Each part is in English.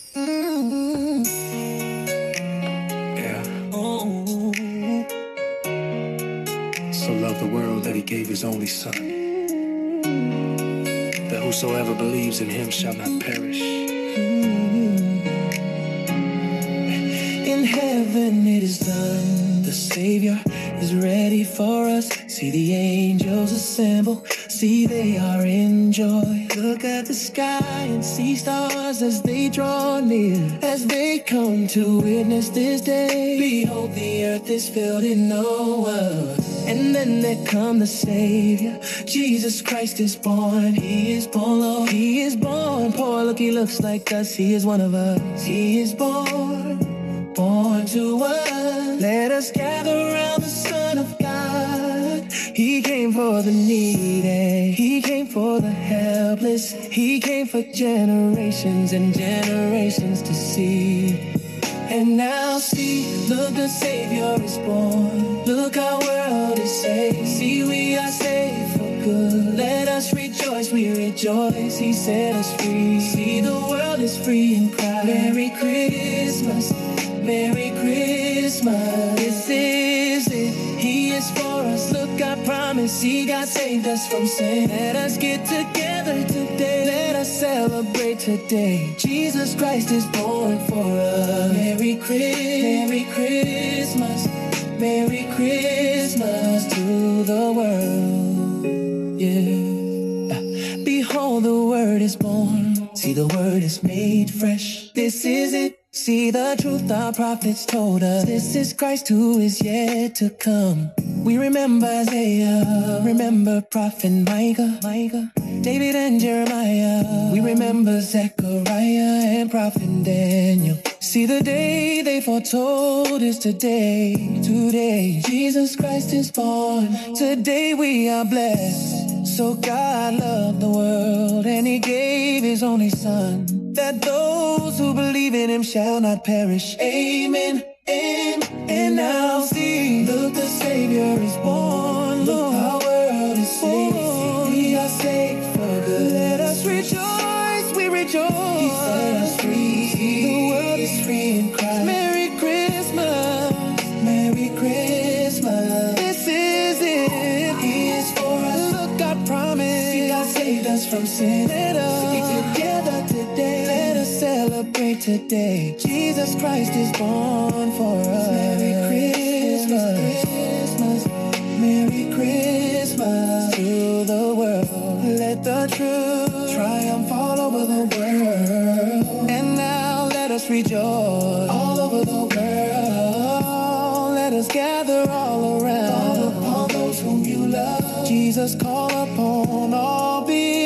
Mm. Yeah. Oh. So loved the world that he gave his only son, that whosoever believes in him shall not perish. In heaven it is done. The Savior is ready for us. See the angels assemble. See they are in joy. Look at the sky and see stars as they draw near, as they come to witness this day. Behold, the earth is filled in Noah. And then there come the Savior. Jesus Christ is born. He is born, Lord. He is born. Poor, look, he looks like us. He is one of us. He is born, born to us. Let us gather around the Son of God. He came for the needy. He came for the helpless. He came for generations and generations to see. And now see, look, the Savior is born. Look, our world is saved. See, we are saved for good. Let us rejoice, we rejoice. He set us free. See, the world is free in Christ. Merry Christmas, Merry Christmas. This is it. He is for us. Look, I promise He God saved us from sin. Let us get together today. Let us celebrate today. Jesus Christ is born for us. Merry Christmas, Merry Christmas to the world. Yeah. Behold, the Word is born. See, the Word is made fresh. This is it. See, the truth our prophets told us. This is Christ who is yet to come. We remember Isaiah, remember Prophet Micah, David and Jeremiah. We remember Zechariah and Prophet Daniel. See, the day they foretold is today. Today, Jesus Christ is born. Today we are blessed. So God loved the world and He gave His only Son, that those who believe in Him shall not perish. Amen. And now see, look, the Savior is born. Look, our world is saved. We are saved for good. Let us rejoice, we rejoice. He set us free. See, the world is free in Christ. Merry Christmas, Merry Christmas. This is it. He is for us. Look, I promise. See, God saved us from sin. Let us get together today. Let us celebrate today. Jesus Christ is born for us. Merry Christmas, Merry Christmas to the world. Let the truth triumph all over the world. And now let us rejoice all over the world. Let us gather all around. Call upon those whom you love. Jesus, call upon all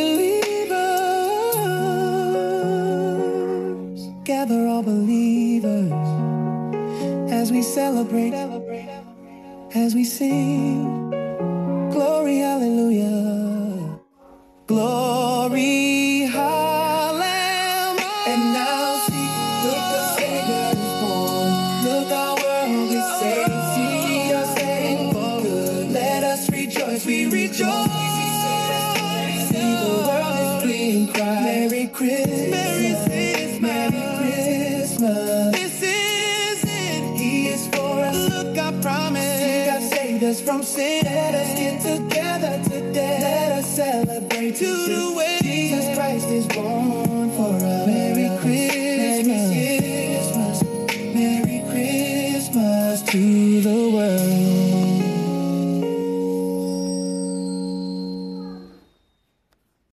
believers. Gather all believers as we celebrate, as we sing. Glory, hallelujah. Glory, hallelujah. And now see, look, the Savior is born. Look, our world is saved. See, we are saved for good. Let us rejoice, we rejoice. See, the world is free in Christ. Merry Christmas, Merry Christmas. This is it. He is for us. Look, I promise. He God saved us from sin. Let us get together today. Let us celebrate to the way. Jesus Christ is born for us. Merry Christmas, Merry Christmas, Merry Christmas to the world.